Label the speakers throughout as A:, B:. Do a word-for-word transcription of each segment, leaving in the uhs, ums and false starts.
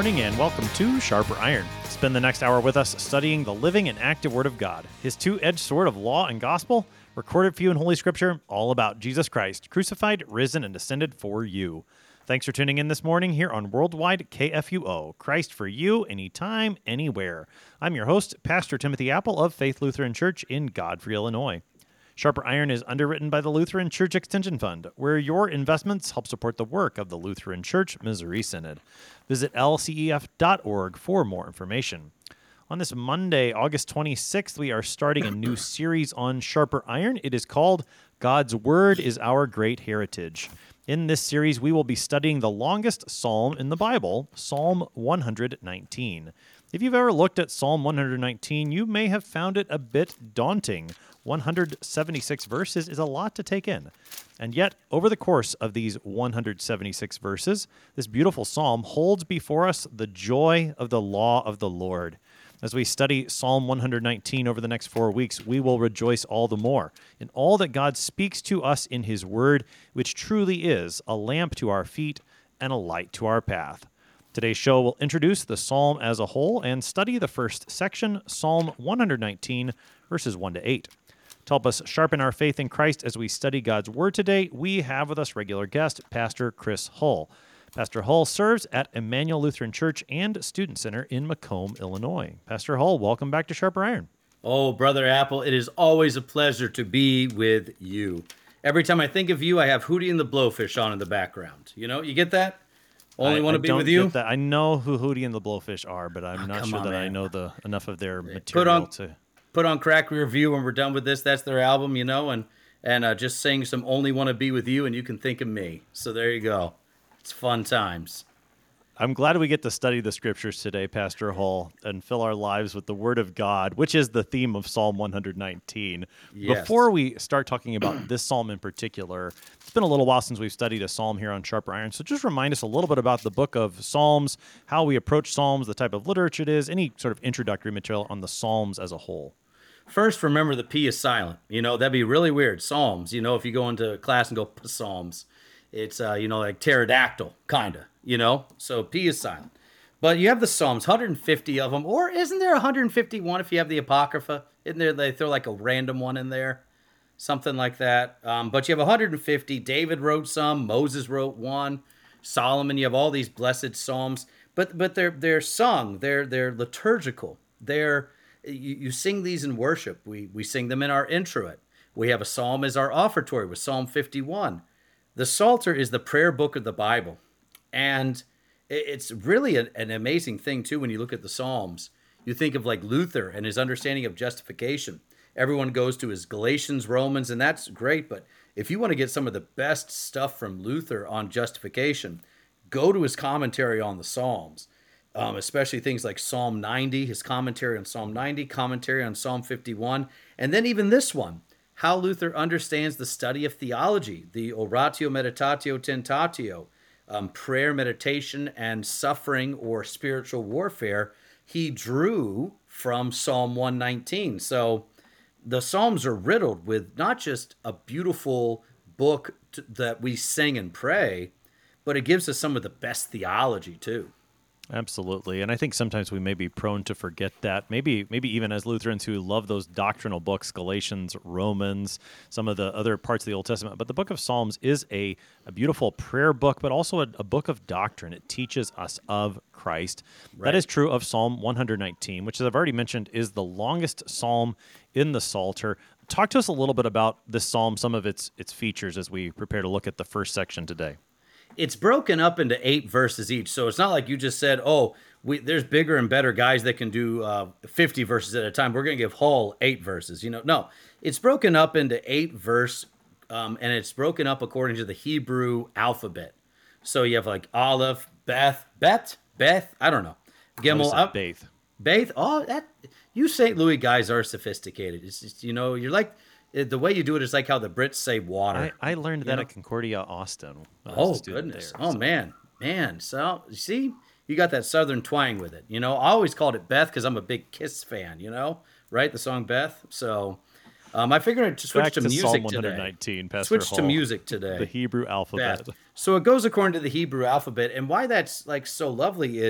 A: morning and welcome to Sharper Iron. Spend the next hour with us studying the living and active Word of God, His two-edged sword of law and gospel, recorded for you in Holy Scripture, all about Jesus Christ, crucified, risen, and ascended for you. Thanks for tuning in this morning here on Worldwide K F U O, Christ for you, anytime, anywhere. I'm your host, Pastor Timothy Apple of Faith Lutheran Church in Godfrey, Illinois. Sharper Iron is underwritten by the Lutheran Church Extension Fund, where your investments help support the work of the Lutheran Church Missouri Synod. Visit L C E F dot org for more information. On this Monday, August twenty-sixth, we are starting a new series on Sharper Iron. It is called God's Word is Our Great Heritage. In this series, we will be studying the longest psalm in the Bible, Psalm one nineteen. If you've ever looked at Psalm one nineteen, you may have found it a bit daunting. one hundred seventy-six verses is a lot to take in. And yet, over the course of these one hundred seventy-six verses, this beautiful psalm holds before us the joy of the law of the Lord. As we study Psalm one nineteen over the next four weeks, we will rejoice all the more in all that God speaks to us in His Word, which truly is a lamp to our feet and a light to our path. Today's show will introduce the psalm as a whole and study the first section, Psalm one nineteen, verses one to eight. To help us sharpen our faith in Christ as we study God's Word today, we have with us regular guest, Pastor Chris Hull. Pastor Hull serves at Emmanuel Lutheran Church and Student Center in Macomb, Illinois. Pastor Hull, welcome back to Sharper Iron.
B: Oh, Brother Apple, it is always a pleasure to be with you. Every time I think of you, I have Hootie and the Blowfish on in the background. You know, you get that? Only
A: I,
B: want to
A: I
B: be
A: don't
B: with you?
A: Get that. I know who Hootie and the Blowfish are, but I'm
B: Oh,
A: not
B: come
A: sure
B: on,
A: that I
B: man.
A: know the enough of their
B: Put
A: material
B: on,
A: to...
B: put on Crack Review when we're done with this. That's their album, you know, and, and uh, just sing some Only Want to Be With You, and you can think of me. So there you go. It's fun times.
A: I'm glad we get to study the Scriptures today, Pastor Hull, and fill our lives with the Word of God, which is the theme of Psalm one nineteen.
B: Yes.
A: Before we start talking about this psalm in particular, it's been a little while since we've studied a psalm here on Sharper Iron, so just remind us a little bit about the book of Psalms, how we approach Psalms, the type of literature it is, any sort of introductory material on the Psalms as a whole.
B: First, remember the P is silent. You know, that'd be really weird. Psalms, you know, if you go into class and go Psalms, it's, uh, you know, like pterodactyl, kind of. You know, so P is silent. But you have the Psalms, one hundred fifty of them, or isn't there one hundred fifty-one if you have the Apocrypha? Isn't there, they throw like a random one in there? Something like that. Um, but you have one hundred fifty. David wrote some. Moses wrote one. Solomon, you have all these blessed Psalms. But but they're they're sung. They're they're liturgical. They're you, you sing these in worship. We we sing them in our introit. We have a psalm as our offertory with Psalm fifty-one. The Psalter is the prayer book of the Bible. And it's really an, an amazing thing, too, when you look at the Psalms. You think of, like, Luther and his understanding of justification. Everyone goes to his Galatians, Romans, and that's great. But if you want to get some of the best stuff from Luther on justification, go to his commentary on the Psalms, um, especially things like Psalm ninety, his commentary on Psalm ninety, commentary on Psalm fifty-one, and then even this one, how Luther understands the study of theology, the Oratio Meditatio Tentatio, Um, prayer, meditation, and suffering or spiritual warfare, he drew from Psalm one nineteen. So the Psalms are riddled with not just a beautiful book to, that we sing and pray, but it gives us some of the best theology too.
A: Absolutely. And I think sometimes we may be prone to forget that. Maybe maybe even as Lutherans who love those doctrinal books, Galatians, Romans, some of the other parts of the Old Testament. But the book of Psalms is a, a beautiful prayer book, but also a, a book of doctrine. It teaches us of Christ.
B: Right.
A: That is true of Psalm one nineteen, which, as I've already mentioned, is the longest psalm in the Psalter. Talk to us a little bit about this psalm, some of its its features as we prepare to look at the first section today.
B: It's broken up into eight verses each, so it's not like you just said, oh, we, there's bigger and better guys that can do uh, fifty verses at a time. We're going to give Hull eight verses. You know, no, it's broken up into eight verse, um, and it's broken up according to the Hebrew alphabet. So you have like Aleph, Beth, Bet, Beth, I don't know, Gimel,
A: uh, Beth.
B: Beth. Oh, that you Saint Louis guys are sophisticated. It's just, you know, you're like. The way you do it is like how the Brits say water.
A: I, I learned that
B: know?
A: at Concordia Austin. when I
B: Oh,
A: was a student
B: goodness.
A: there,
B: oh,
A: so.
B: man. Man. So, you see, you got that southern twang with it. You know, I always called it Beth because I'm a big Kiss fan, you know, right? The song Beth. So, um, I figured to switch
A: Back
B: to,
A: to
B: music
A: Psalm
B: today.
A: one nineteen, Pastor
B: Switch to
A: Hull.
B: music today.
A: The Hebrew alphabet.
B: Beth. So it goes according to the Hebrew alphabet. And why that's like so lovely is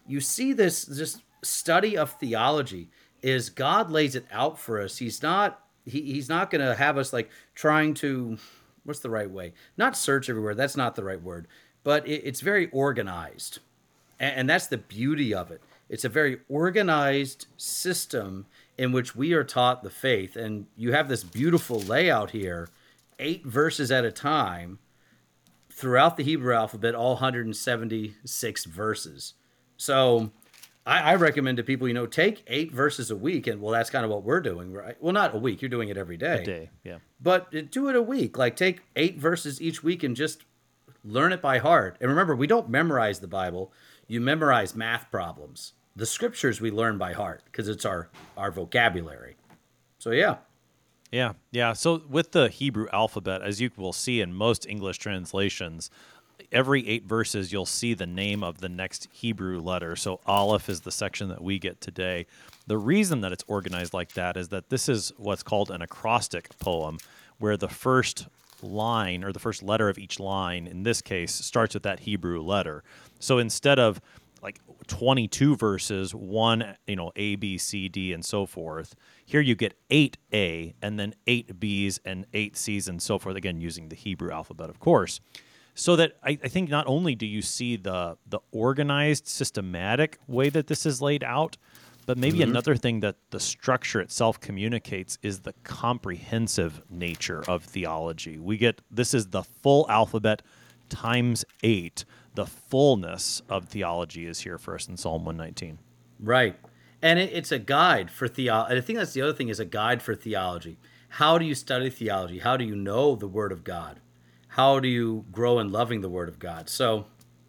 B: you see this this study of theology is God lays it out for us. He's not he, he's not going to have us like trying to, what's the right way? Not search everywhere. That's not the right word. But it, it's very organized. And, and that's the beauty of it. It's a very organized system in which we are taught the faith. And you have this beautiful layout here, eight verses at a time throughout the Hebrew alphabet, all one hundred seventy-six verses. So I, I recommend to people, you know, take eight verses a week. And well, that's kind of what we're doing, right? Well, not a week. You're doing it every day.
A: A day, yeah.
B: But do it a week. Like take eight verses each week and just learn it by heart. And remember, we don't memorize the Bible. You memorize math problems. The scriptures we learn by heart because it's our, our vocabulary. So, yeah.
A: Yeah, yeah. So with the Hebrew alphabet, as you will see in most English translations, every eight verses you'll see the name of the next Hebrew letter. So Aleph is the section that we get today. The reason that it's organized like that is that this is what's called an acrostic poem, where the first line or the first letter of each line, in this case, starts with that Hebrew letter. So instead of like twenty-two verses, one, you know, A, B, C, D, and so forth, here you get eight A and then eight B's and eight C's and so forth, again, using the Hebrew alphabet, of course. So that I, I think not only do you see the the organized, systematic way that this is laid out, but maybe mm-hmm. another thing that the structure itself communicates is the comprehensive nature of theology. We get, this is the full alphabet times eight. The fullness of theology is here for us in Psalm one nineteen.
B: Right. And it, it's a guide for theology. And I think that's the other thing, is a guide for theology. How do you study theology? How do you know the Word of God? How do you grow in loving the Word of God? So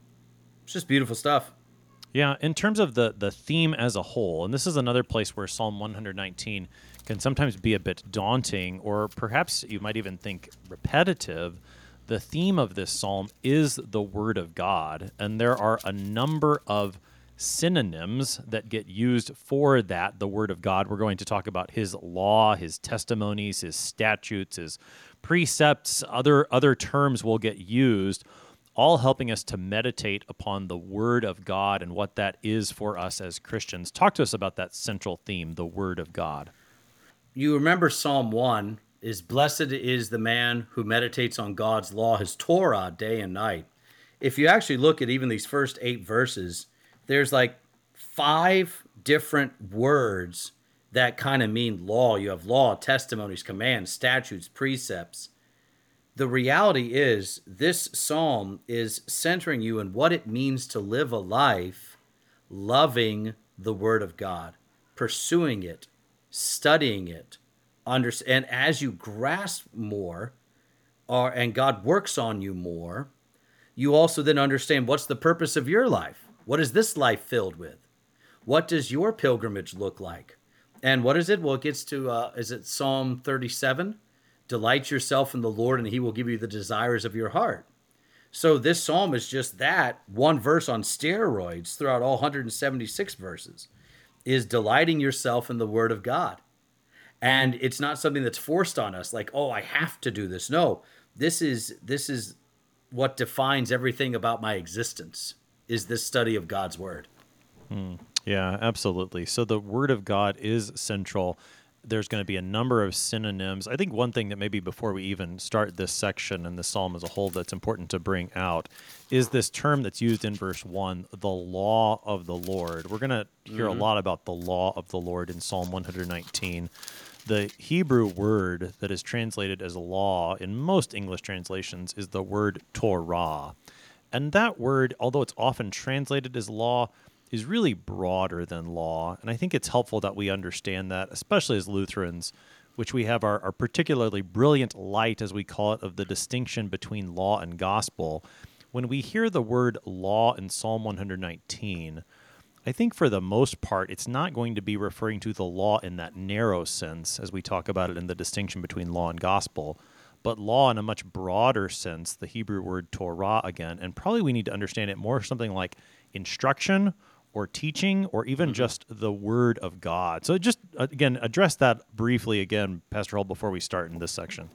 B: it's just beautiful stuff.
A: Yeah, in terms of the, the theme as a whole, and this is another place where Psalm one nineteen can sometimes be a bit daunting, or perhaps you might even think repetitive. The theme of this psalm is the Word of God, and there are a number of synonyms that get used for that, the Word of God. We're going to talk about His law, His testimonies, His statutes, His precepts, other other terms will get used, all helping us to meditate upon the Word of God and what that is for us as Christians. Talk to us about that central theme, the Word of God.
B: You remember Psalm one is, blessed is the man who meditates on God's law, his Torah, day and night. If you actually look at even these first eight verses, there's like five different words that kind of mean law. You have law, testimonies, commands, statutes, precepts. The reality is this psalm is centering you in what it means to live a life loving the Word of God, pursuing it, studying it, under, and as you grasp more, or, and God works on you more, you also then understand what's the purpose of your life. What is this life filled with? What does your pilgrimage look like? And what is it? Well, it gets to, uh, is it Psalm thirty-seven? Delight yourself in the Lord, and He will give you the desires of your heart. So this psalm is just that, one verse on steroids throughout all one hundred seventy-six verses, is delighting yourself in the Word of God. And it's not something that's forced on us, like, oh, I have to do this. No, this is this is what defines everything about my existence, is this study of God's Word.
A: Hmm. Yeah, absolutely. So the Word of God is central. There's going to be a number of synonyms. I think one thing that maybe before we even start this section and the psalm as a whole that's important to bring out is this term that's used in verse one, the law of the Lord. We're going to hear mm-hmm. a lot about the law of the Lord in Psalm one nineteen. The Hebrew word that is translated as law in most English translations is the word Torah. And that word, although it's often translated as law, is really broader than law. And I think it's helpful that we understand that, especially as Lutherans, which we have our, our particularly brilliant light, as we call it, of the distinction between law and gospel. When we hear the word law in Psalm one nineteen, I think for the most part, it's not going to be referring to the law in that narrow sense, as we talk about it in the distinction between law and gospel, but law in a much broader sense, the Hebrew word Torah again, and probably we need to understand it more something like instruction or teaching, or even mm-hmm. just the Word of God. So just, again, address that briefly again, Pastor Hull, before we start in this section.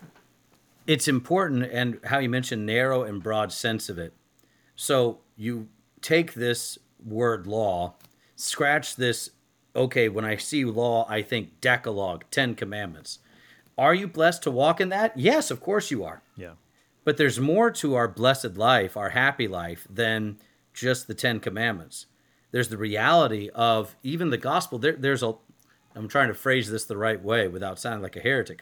B: It's important, and how you mentioned narrow and broad sense of it. So you take this word law, scratch this. Okay, when I see law, I think Decalogue, Ten Commandments. Are you blessed to walk in that? Yes, of course you are.
A: Yeah.
B: But there's more to our blessed life, our happy life, than just the Ten Commandments. There's the reality of even the gospel. There, there's a, I'm trying to phrase this the right way without sounding like a heretic.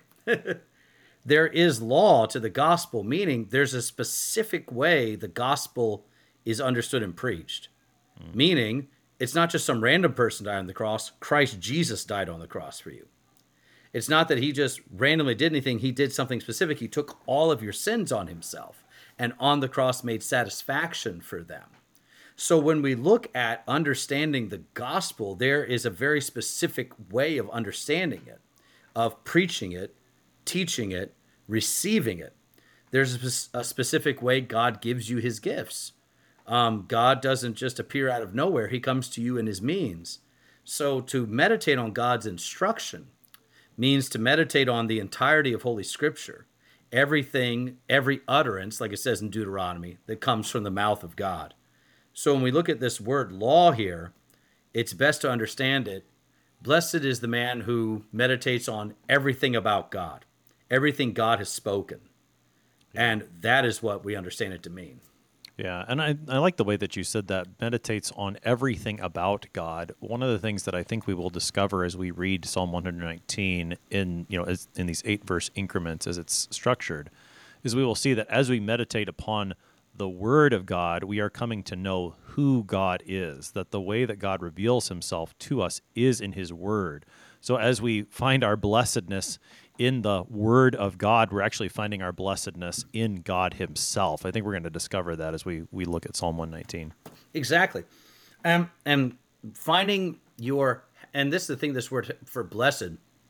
B: There is law to the gospel, meaning there's a specific way the gospel is understood and preached. Mm. Meaning, it's not just some random person died on the cross. Christ Jesus died on the cross for you. It's not that he just randomly did anything. He did something specific. He took all of your sins on himself and on the cross made satisfaction for them. So when we look at understanding the gospel, there is a very specific way of understanding it, of preaching it, teaching it, receiving it. There's a specific way God gives you his gifts. Um, God doesn't just appear out of nowhere. He comes to you in his means. So to meditate on God's instruction means to meditate on the entirety of Holy Scripture, everything, every utterance, like it says in Deuteronomy, that comes from the mouth of God. So when we look at this word law here, it's best to understand it. Blessed is the man who meditates on everything about God, everything God has spoken. And that is what we understand it to mean.
A: Yeah, and I, I like the way that you said that, meditates on everything about God. One of the things that I think we will discover as we read Psalm one nineteen in, you know, as, in these eight verse increments as it's structured, is we will see that as we meditate upon the Word of God, we are coming to know who God is, that the way that God reveals himself to us is in his Word. So as we find our blessedness in the Word of God, we're actually finding our blessedness in God himself. I think we're going to discover that as we, we look at Psalm one nineteen.
B: Exactly. Um, and finding your, and this is the thing, this word for blessed,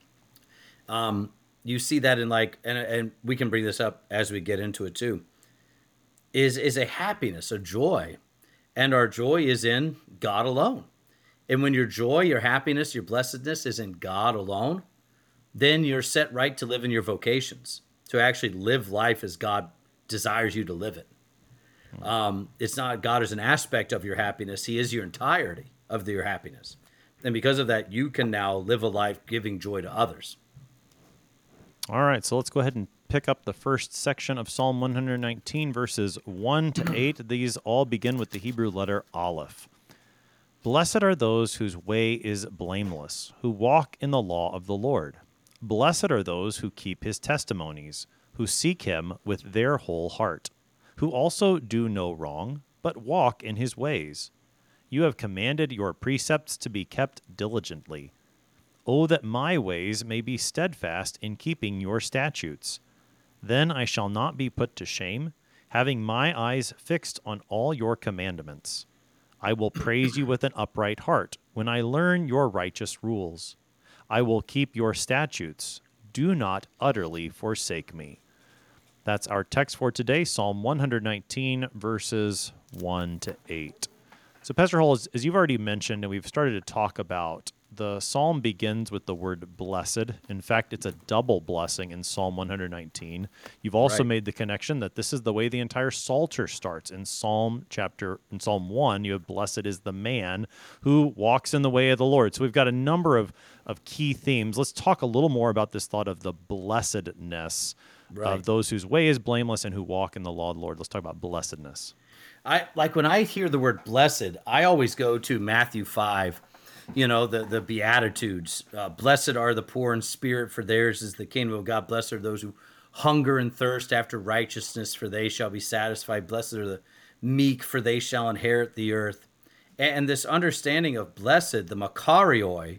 B: um, you see that in like, and, and we can bring this up as we get into it too, is, is a happiness, a joy. And our joy is in God alone. And when your joy, your happiness, your blessedness is in God alone, then you're set right to live in your vocations, to actually live life as God desires you to live it. Um, it's not God as an aspect of your happiness. He is your entirety of the, your happiness. And because of that, you can now live a life giving joy to others.
A: All right, so let's go ahead and pick up the first section of Psalm one nineteen, verses one to eight. These all begin with the Hebrew letter Aleph. Blessed are those whose way is blameless, who walk in the law of the Lord. Blessed are those who keep his testimonies, who seek him with their whole heart, who also do no wrong, but walk in his ways. You have commanded your precepts to be kept diligently. Oh, that my ways may be steadfast in keeping your statutes. Then I shall not be put to shame, having my eyes fixed on all your commandments. I will praise you with an upright heart when I learn your righteous rules. I will keep your statutes. Do not utterly forsake me. That's our text for today, Psalm one nineteen, verses one to eight. So, Pastor Hull, as, as you've already mentioned, and we've started to talk about, the psalm begins with the word blessed. In fact, it's a double blessing in Psalm one nineteen. You've also
B: Right.
A: made the connection that this is the way the entire Psalter starts. In Psalm chapter, in Psalm one, you have blessed is the man who walks in the way of the Lord. So we've got a number of, of key themes. Let's talk a little more about this thought of the blessedness
B: Right.
A: of those whose way is blameless and who walk in the law of the Lord. Let's talk about blessedness.
B: I like when I hear the word blessed, I always go to Matthew five, you know, the, the Beatitudes. Uh, Blessed are the poor in spirit, for theirs is the kingdom of God. Blessed are those who hunger and thirst after righteousness, for they shall be satisfied. Blessed are the meek, for they shall inherit the earth. And this understanding of blessed, the makarioi,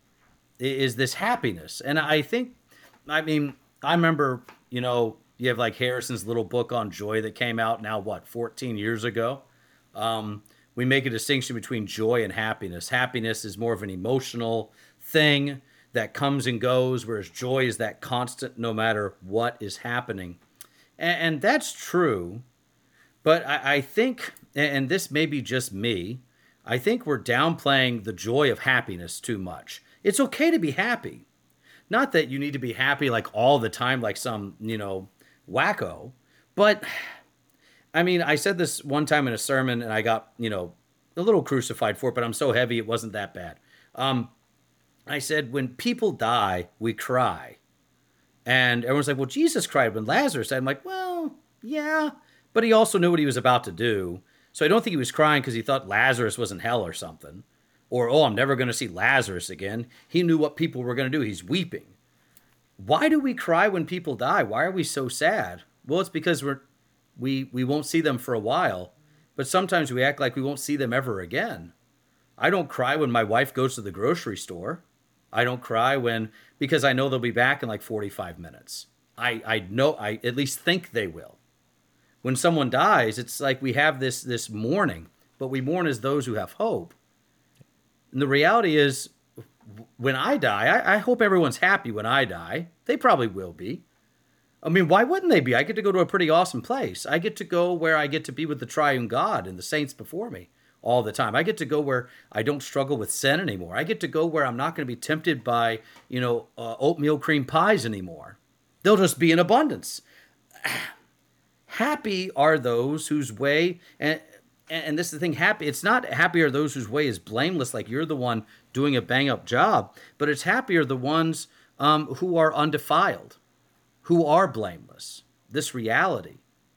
B: is this happiness. And I think, I mean, I remember, you know, you have like Harrison's little book on joy that came out now, what, fourteen years ago? Um, we make a distinction between joy and happiness. Happiness is more of an emotional thing that comes and goes, whereas joy is that constant no matter what is happening. And, and that's true. But I, I think, and this may be just me, I think we're downplaying the joy of happiness too much. It's okay to be happy. Not that you need to be happy like all the time, like some, you know, wacko. But, I mean, I said this one time in a sermon and I got, you know, a little crucified for it, but I'm so heavy it wasn't that bad. Um, I said, when people die, we cry. And everyone's like, well, Jesus cried when Lazarus died. I'm like, well, yeah, but he also knew what he was about to do. So I don't think he was crying because he thought Lazarus was in hell or something. Or, oh, I'm never going to see Lazarus again. He knew what people were going to do. He's weeping. Why do we cry when people die? Why are we so sad? Well, it's because we're, we, we won't see them for a while. But sometimes we act like we won't see them ever again. I don't cry when my wife goes to the grocery store. I don't cry when, because I know they'll be back in like forty-five minutes. I, I know, I at least think they will. When someone dies, it's like we have this, this mourning, but we mourn as those who have hope. And the reality is, when I die, I, I hope everyone's happy when I die. They probably will be. I mean, why wouldn't they be? I get to go to a pretty awesome place. I get to go where I get to be with the triune God and the saints before me all the time. I get to go where I don't struggle with sin anymore. I get to go where I'm not going to be tempted by, you know, uh, oatmeal cream pies anymore. They'll just be in abundance. Happy are those whose way, and and this is the thing, happy, it's not happy are those whose way is blameless, like you're the one doing a bang-up job, but it's happy are the ones um, who are undefiled, who are blameless. This reality.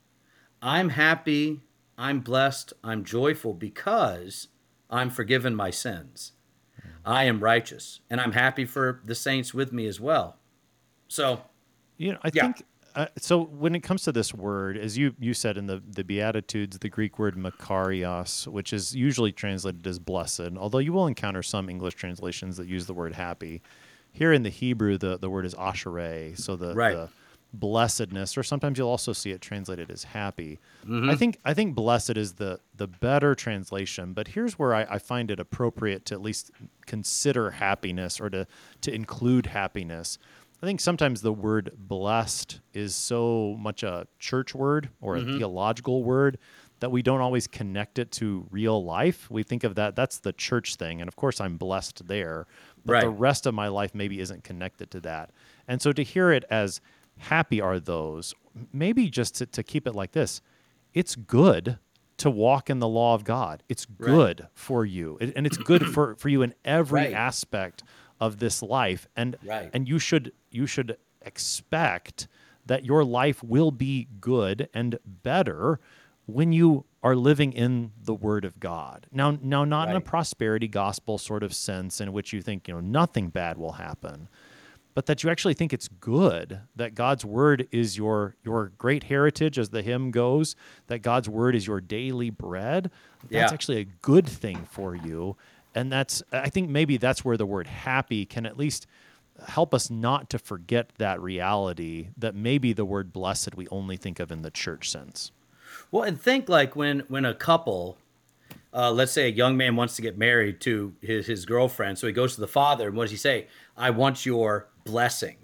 B: I'm happy, I'm blessed, I'm joyful because I'm forgiven my sins. I am righteous, and I'm happy for the saints with me as well. So,
A: you know, I
B: yeah.
A: think, uh, so when it comes to this word, as you, you said in the, the Beatitudes, the Greek word makarios, which is usually translated as blessed, although you will encounter some English translations that use the word happy. Here in the Hebrew, the, the word is ashereh, so the,
B: Right.
A: the blessedness, or sometimes you'll also see it translated as happy.
B: Mm-hmm.
A: I think I think blessed is the the better translation, but here's where I, I find it appropriate to at least consider happiness or to to include happiness. I think sometimes the word blessed is so much a church word or a
B: Mm-hmm.
A: theological word that we don't always connect it to real life. We think of that, that's the church thing. And of course I'm blessed there, but
B: Right.
A: the rest of my life maybe isn't connected to that. And so to hear it as happy are those, maybe just to, to keep it like this, it's good to walk in the law of God. It's
B: Right.
A: good for you. It- and it's good for, for you in every
B: Right.
A: aspect of this life. And,
B: Right.
A: and you should, you should expect that your life will be good and better when you are living in the Word of God. Now, now not in a
B: Right.
A: prosperity gospel sort of sense in which you think, you know, nothing bad will happen, but that you actually think it's good, that God's Word is your your great heritage, as the hymn goes, that God's Word is your daily bread. That's
B: Yeah.
A: actually a good thing for you. And that's, I think maybe that's where the word happy can at least help us not to forget that reality, that maybe the word blessed we only think of in the church sense.
B: Well, and think like when when a couple, uh, let's say a young man wants to get married to his, his girlfriend, so he goes to the father, and what does he say? I want your blessing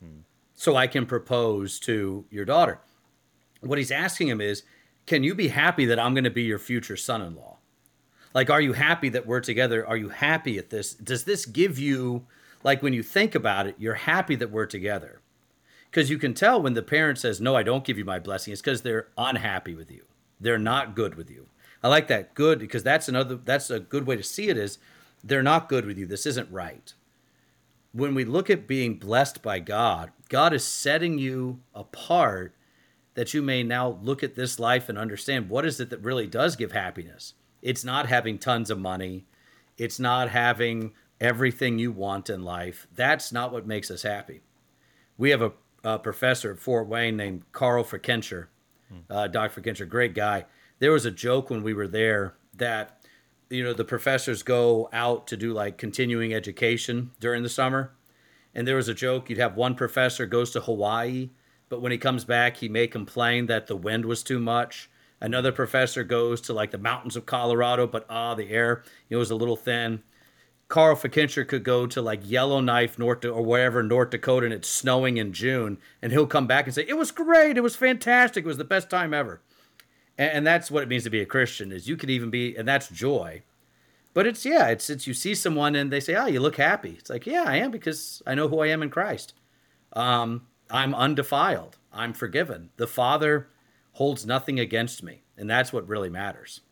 B: so I can propose to your daughter. What he's asking him is, can you be happy that I'm going to be your future son-in-law? Like, are you happy that we're together? Are you happy at this? Does this give you, like when you think about it, you're happy that we're together? Because you can tell when the parent says, no, I don't give you my blessing, it's because they're unhappy with you. They're not good with you. I like that, good, because that's another, that's a good way to see it is they're not good with you. This isn't right. When we look at being blessed by God, God is setting you apart that you may now look at this life and understand what is it that really does give happiness. It's not having tons of money. It's not having everything you want in life. That's not what makes us happy. We have a, a professor at Fort Wayne named Carl Frekencher, uh, Doctor Frekencher, great guy. There was a joke when we were there that, you know, the professors go out to do like continuing education during the summer. And there was a joke, you'd have one professor goes to Hawaii, but when he comes back, he may complain that the wind was too much. Another professor goes to like the mountains of Colorado, but ah, the air, it was a little thin. Carl Frekencher could go to like Yellowknife, North or wherever, North Dakota, and it's snowing in June, and he'll come back and say, it was great, it was fantastic, it was the best time ever. And, and that's what it means to be a Christian, is you could even be, and that's joy. But it's, yeah, it's, it's you see someone and they say, oh, you look happy. It's like, yeah, I am, because I know who I am in Christ. Um, I'm undefiled. I'm forgiven. The Father holds nothing against me, and that's what really matters.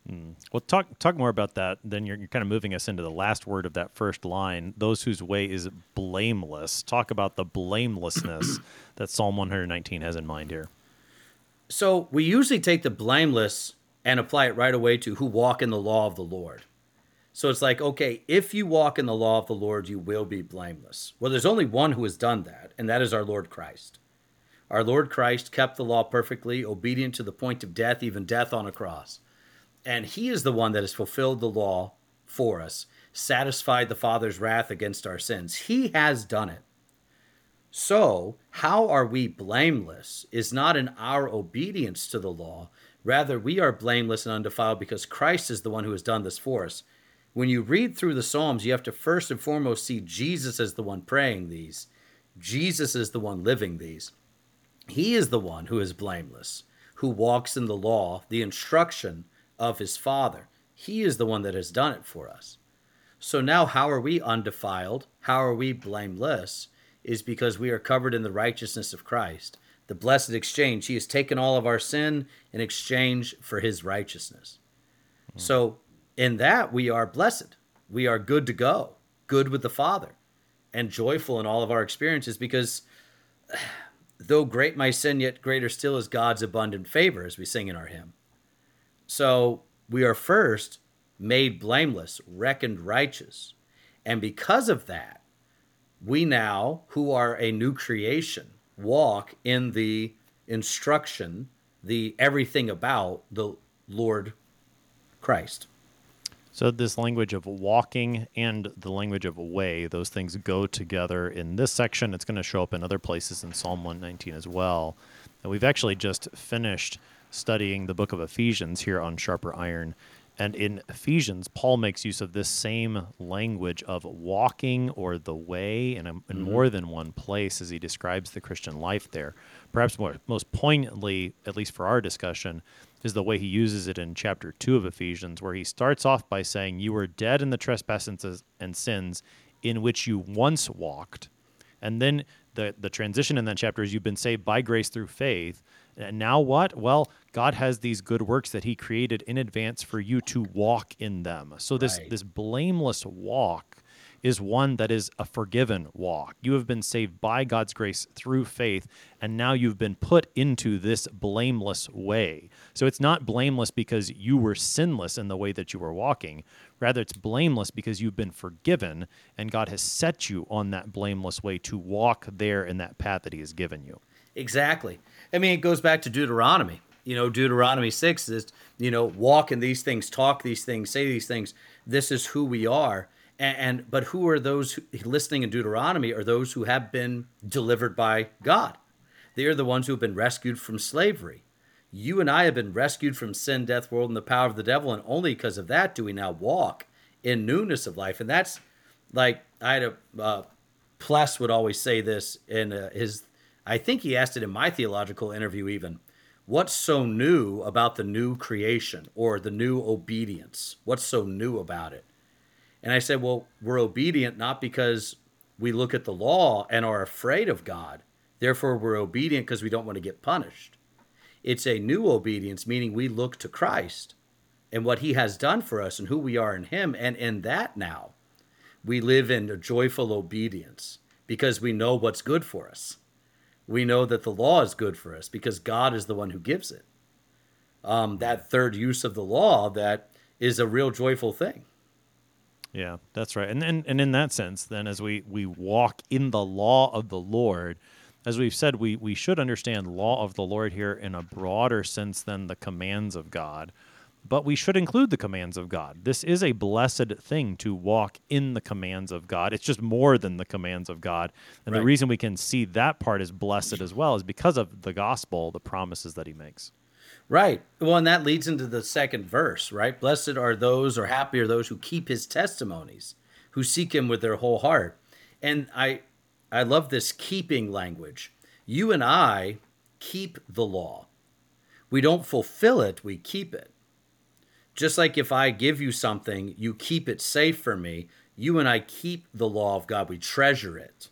A: Well, talk talk more about that. Then you're, you're kind of moving us into the last word of that first line. Those whose way is blameless. Talk about the blamelessness that Psalm one nineteen has in mind here.
B: So we usually take the blameless and apply it right away to who walk in the law of the Lord. So it's like, okay, if you walk in the law of the Lord, you will be blameless. Well, there's only one who has done that, and that is our Lord Christ. Our Lord Christ kept the law perfectly, obedient to the point of death, even death on a cross. And he is the one that has fulfilled the law for us, satisfied the Father's wrath against our sins. He has done it. So, how are we blameless is not in our obedience to the law. Rather, we are blameless and undefiled because Christ is the one who has done this for us. When you read through the Psalms, you have to first and foremost see Jesus as the one praying these. Jesus is the one living these. He is the one who is blameless, who walks in the law, the instruction of his Father. He is the one that has done it for us. So now how are we undefiled? How are we blameless? Is because we are covered in the righteousness of Christ. The blessed exchange. He has taken all of our sin in exchange for his righteousness. Mm. So in that we are blessed. We are good to go, good with the Father, and joyful in all of our experiences because though great my sin, yet greater still is God's abundant favor, as we sing in our hymn. So we are first made blameless, reckoned righteous. And because of that, we now, who are a new creation, walk in the instruction, the everything about the Lord Christ.
A: So this language of walking and the language of way, those things go together in this section. It's going to show up in other places in Psalm one nineteen as well. And we've actually just finished studying the book of Ephesians here on Sharper Iron. And in Ephesians, Paul makes use of this same language of walking or the way in, a, in mm-hmm. more than one place as he describes the Christian life there. Perhaps more, most poignantly, at least for our discussion, is the way he uses it in chapter two of Ephesians, where he starts off by saying, you were dead in the trespasses and sins in which you once walked. And then the, the transition in that chapter is you've been saved by grace through faith. And now what? Well, God has these good works that he created in advance for you to walk in them. So this,
B: right.
A: this blameless walk is one that is a forgiven walk. You have been saved by God's grace through faith, and now you've been put into this blameless way. So it's not blameless because you were sinless in the way that you were walking. Rather, it's blameless because you've been forgiven, and God has set you on that blameless way to walk there in that path that he has given you.
B: Exactly. I mean, it goes back to Deuteronomy. You know, Deuteronomy six is, you know, walk in these things, talk these things, say these things. This is who we are. And, and but who are those who, listening in Deuteronomy are those who have been delivered by God. They are the ones who have been rescued from slavery. You and I have been rescued from sin, death, world, and the power of the devil. And only because of that do we now walk in newness of life. And that's like, I had a, uh, Pless would always say this in uh, his, I think he asked it in my theological interview even. What's so new about the new creation or the new obedience? What's so new about it? And I said, well, we're obedient not because we look at the law and are afraid of God. Therefore, we're obedient because we don't want to get punished. It's a new obedience, meaning we look to Christ and what he has done for us and who we are in him. And in that now, we live in a joyful obedience because we know what's good for us. We know that the law is good for us because God is the one who gives it. Um, that third use of the law, that is a real joyful thing.
A: Yeah, that's right. And, and and in that sense, then, as we, we walk in the law of the Lord, as we've said, we, we should understand law of the Lord here in a broader sense than the commands of God. But we should include the commands of God. This is a blessed thing to walk in the commands of God. It's just more than the commands of God. And right. The reason we can see that part as blessed as well is because of the gospel, the promises that he makes.
B: Right. Well, and that leads into the second verse, right? Blessed are those, or happy are those who keep his testimonies, who seek him with their whole heart. And I, I love this keeping language. You and I keep the law. We don't fulfill it, we keep it. Just like if I give you something, you keep it safe for me. You and I keep the law of God. We treasure it.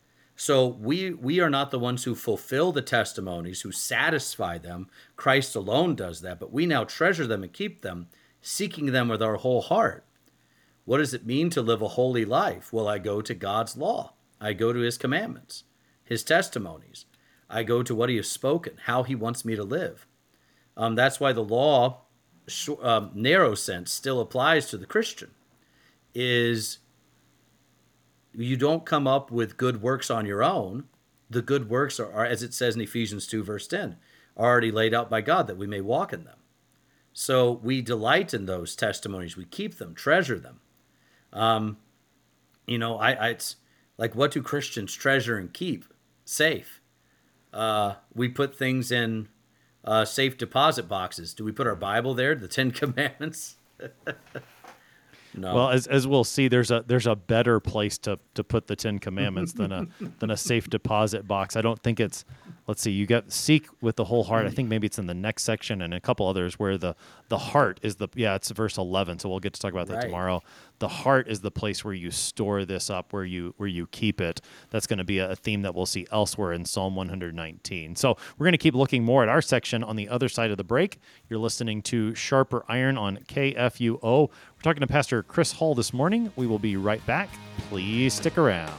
B: So we we are not the ones who fulfill the testimonies, who satisfy them. Christ alone does that. But we now treasure them and keep them, seeking them with our whole heart. What does it mean to live a holy life? Well, I go to God's law. I go to his commandments, his testimonies. I go to what he has spoken, how he wants me to live. Um, that's why the law, sh- um, narrow sense, still applies to the Christian, is you don't come up with good works on your own. The good works are, are, as it says in Ephesians two, verse ten, are already laid out by God that we may walk in them. So we delight in those testimonies. We keep them, treasure them. Um, you know, I, I it's like, what do Christians treasure and keep? Safe. Uh, we put things in uh, safe deposit boxes. Do we put our Bible there? The Ten Commandments? No.
A: Well, as as we'll see, there's a there's a better place to to put the Ten Commandments than a than a safe deposit box. I don't think it's. Let's see. You got seek with the whole heart. I think maybe it's in the next section and a couple others where the the heart is the yeah. It's verse eleven. So we'll get to talk about that
B: Right.
A: tomorrow. The heart is the place where you store this up, where you where you keep it. That's going to be a theme that we'll see elsewhere in Psalm one nineteen. So we're going to keep looking more at our section on the other side of the break. You're listening to Sharper Iron on K F U O. We're talking to Pastor Chris Hall this morning. We will be right back. Please stick around.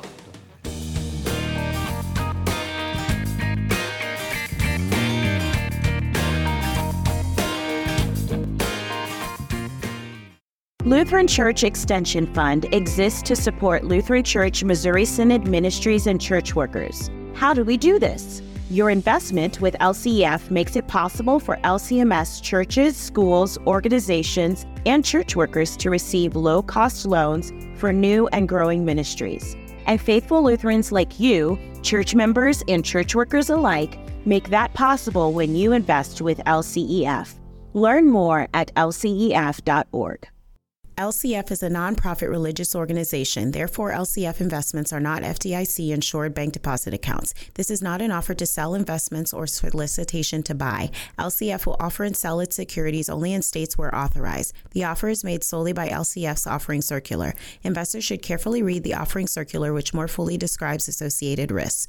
C: Lutheran Church Extension Fund exists to support Lutheran Church Missouri Synod ministries and church workers. How do we do this? Your investment with L C E F makes it possible for L C M S churches, schools, organizations, and church workers to receive low-cost loans for new and growing ministries. And faithful Lutherans like you, church members and church workers alike, make that possible when you invest with L C E F. Learn more at L C E F dot org.
D: L C F is a nonprofit religious organization. Therefore, L C F investments are not F D I C-insured bank deposit accounts. This is not an offer to sell investments or solicitation to buy. L C F will offer and sell its securities only in states where authorized. The offer is made solely by L C F's offering circular. Investors should carefully read the offering circular, which more fully describes associated risks.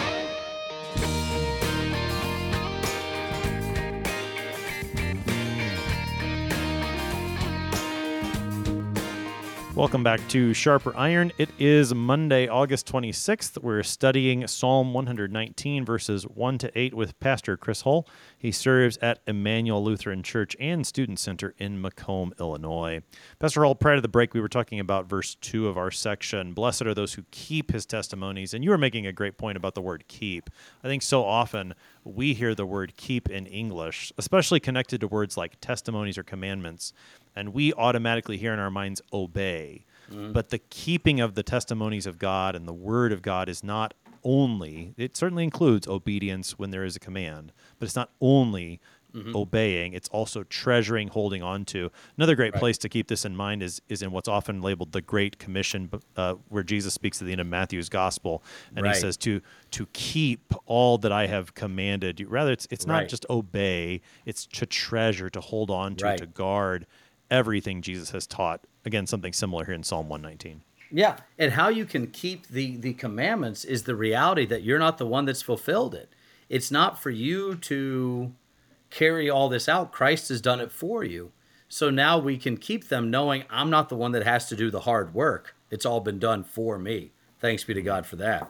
A: Welcome back to Sharper Iron. It is Monday, August twenty-sixth. We're studying Psalm one nineteen, verses one to eight with Pastor Chris Hull. He serves at Emmanuel Lutheran Church and Student Center in Macomb, Illinois. Pastor Hull, prior to the break, we were talking about verse two of our section. Blessed are those who keep his testimonies. And you were making a great point about the word keep. I think so often we hear the word keep in English, especially connected to words like testimonies or commandments, and we automatically hear in our minds obey. Mm. But the keeping of the testimonies of God and the word of God is not only, it certainly includes obedience when there is a command, but it's not only mm-hmm. obeying, it's also treasuring, holding on to. Another great right. place to keep this in mind is is in what's often labeled the Great Commission, uh, where Jesus speaks at the end of Matthew's Gospel, and right. he says to to keep all that I have commanded. Rather, it's it's not right. just obey, it's to treasure, to hold on to, right. to guard everything Jesus has taught. Again, something similar here in Psalm one nineteen.
B: Yeah, and how you can keep the, the commandments is the reality that you're not the one that's fulfilled it. It's not for you to carry all this out. Christ has done it for you. So now we can keep them knowing I'm not the one that has to do the hard work. It's all been done for me. Thanks be to God for that.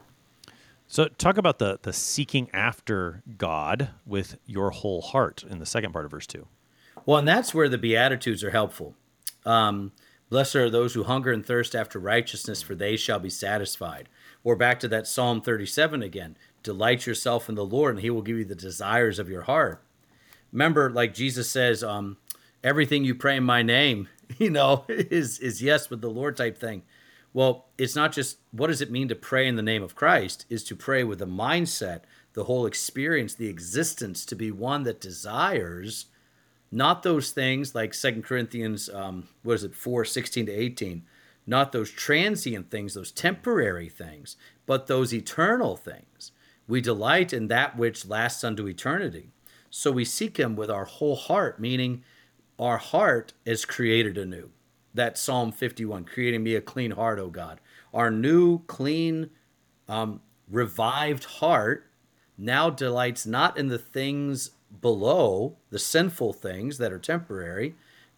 A: So talk about the, the seeking after God with your whole heart in the second part of verse two.
B: Well, and that's where the Beatitudes are helpful. Um, Blessed are those who hunger and thirst after righteousness, for they shall be satisfied. Or back to that Psalm thirty-seven again. Delight yourself in the Lord, and he will give you the desires of your heart. Remember, like Jesus says, um, everything you pray in my name, you know, is, is yes with the Lord type thing. Well, it's not just, what does it mean to pray in the name of Christ? Is to pray with the mindset, the whole experience, the existence, to be one that desires not those things like Second Corinthians, um, what is it, four, sixteen to eighteen, not those transient things, those temporary things, but those eternal things. We delight in that which lasts unto eternity. So we seek him with our whole heart, meaning our heart is created anew. That Psalm fifty-one, creating me a clean heart, O God. Our new, clean, um, revived heart now delights not in the things below, the sinful things that are temporary,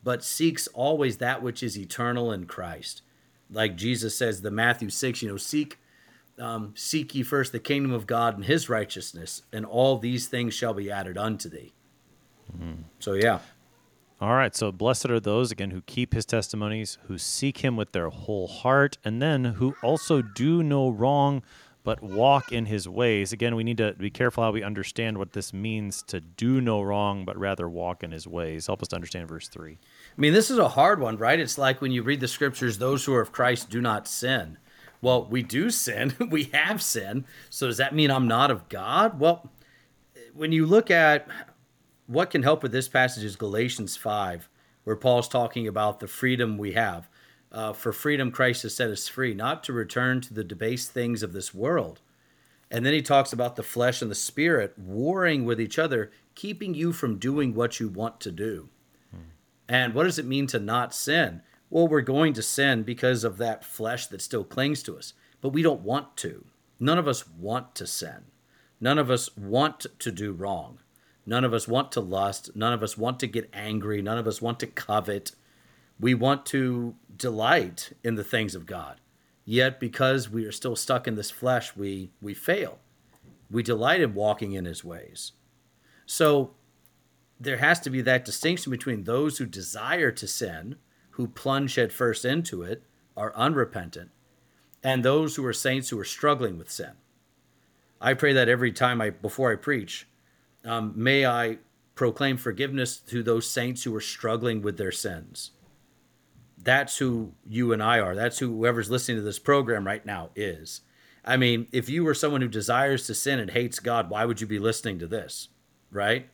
B: but seeks always that which is eternal in Christ. Like Jesus says, the Matthew six, you know, seek um, seek ye first the kingdom of God and his righteousness, and all these things shall be added unto thee. Mm-hmm. So, yeah.
A: All right, so blessed are those, again, who keep his testimonies, who seek him with their whole heart, and then who also do no wrong, but walk in his ways. Again, we need to be careful how we understand what this means to do no wrong, but rather walk in his ways. Help us to understand verse three.
B: I mean, this is a hard one, right? It's like when you read the scriptures, those who are of Christ do not sin. Well, we do sin. We have sin. So does that mean I'm not of God? Well, when you look at what can help with this passage is Galatians five, where Paul's talking about the freedom we have. Uh, for freedom, Christ has set us free, not to return to the debased things of this world. And then he talks about the flesh and the spirit warring with each other, keeping you from doing what you want to do. Hmm. And what does it mean to not sin? Well, we're going to sin because of that flesh that still clings to us, but we don't want to. None of us want to sin. None of us want to do wrong. None of us want to lust. None of us want to get angry. None of us want to covet. We want to delight in the things of God. Yet because we are still stuck in this flesh, we, we fail. We delight in walking in his ways. So there has to be that distinction between those who desire to sin, who plunge head first into it, are unrepentant, and those who are saints who are struggling with sin. I pray that every time I, before I preach, Um, may I proclaim forgiveness to those saints who are struggling with their sins. That's who you and I are. That's who whoever's listening to this program right now is. I mean, if you were someone who desires to sin and hates God, why would you be listening to this, right?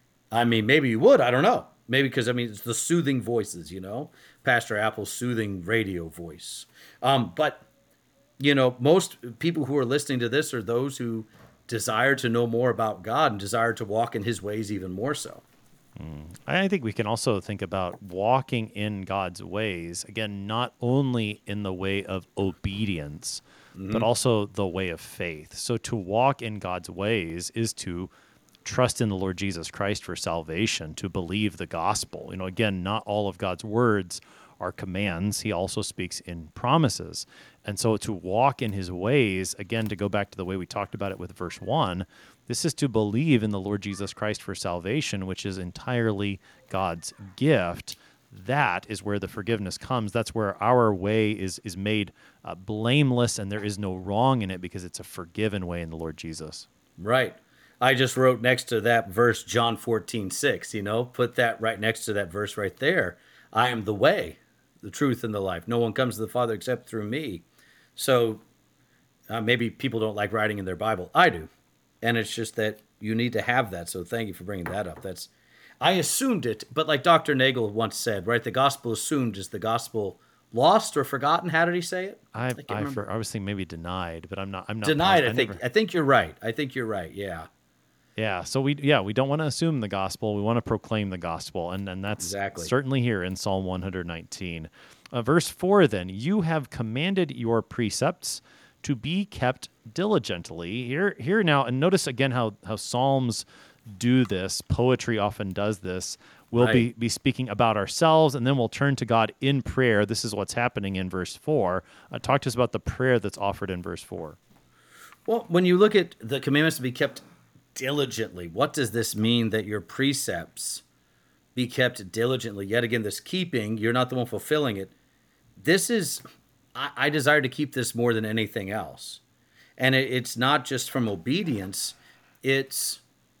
B: I mean, maybe you would. I don't know. Maybe because, I mean, it's the soothing voices, you know, Pastor Apple's soothing radio voice. Um, but, you know, most people who are listening to this are those who desire to know more about God and desire to walk in his ways even more so.
A: Mm. I think we can also think about walking in God's ways, again, not only in the way of obedience, mm-hmm. but also the way of faith. So to walk in God's ways is to trust in the Lord Jesus Christ for salvation, to believe the gospel. You know, again, not all of God's words are commands. He also speaks in promises. And so to walk in his ways, again, to go back to the way we talked about it with verse one, this is to believe in the Lord Jesus Christ for salvation, which is entirely God's gift. That is where the forgiveness comes. That's where our way is is made uh, blameless, and there is no wrong in it because it's a forgiven way in the Lord Jesus.
B: Right. I just wrote next to that verse, John fourteen six, you know, put that right next to that verse right there. I am the way, the truth, and the life. No one comes to the Father except through me. So uh, maybe people don't like writing in their Bible. I do. And it's just that you need to have that. So thank you for bringing that up. That's, I assumed it, but like Doctor Nagel once said, right, the gospel assumed is the gospel lost or forgotten. How did he say it?
A: I I, I, for, I was thinking maybe denied, but I'm not. I'm not
B: denied.
A: I,
B: I think.
A: never...
B: I think you're right. I think you're right. Yeah.
A: Yeah. So we yeah we don't want to assume the gospel. We want to proclaim the gospel, and and that's
B: exactly.
A: certainly here in Psalm one nineteen, uh, verse four. Then you have commanded your precepts to be kept diligently. Here here now, and notice again how how Psalms do this. Poetry often does this. We'll right. be, be speaking about ourselves, and then we'll turn to God in prayer. This is what's happening in verse four. Uh, talk to us about the prayer that's offered in verse four.
B: Well, when you look at the commandments to be kept diligently, what does this mean that your precepts be kept diligently? Yet again, this keeping, you're not the one fulfilling it. This is, I, I desire to keep this more than anything else. And it, it's not just from obedience. It's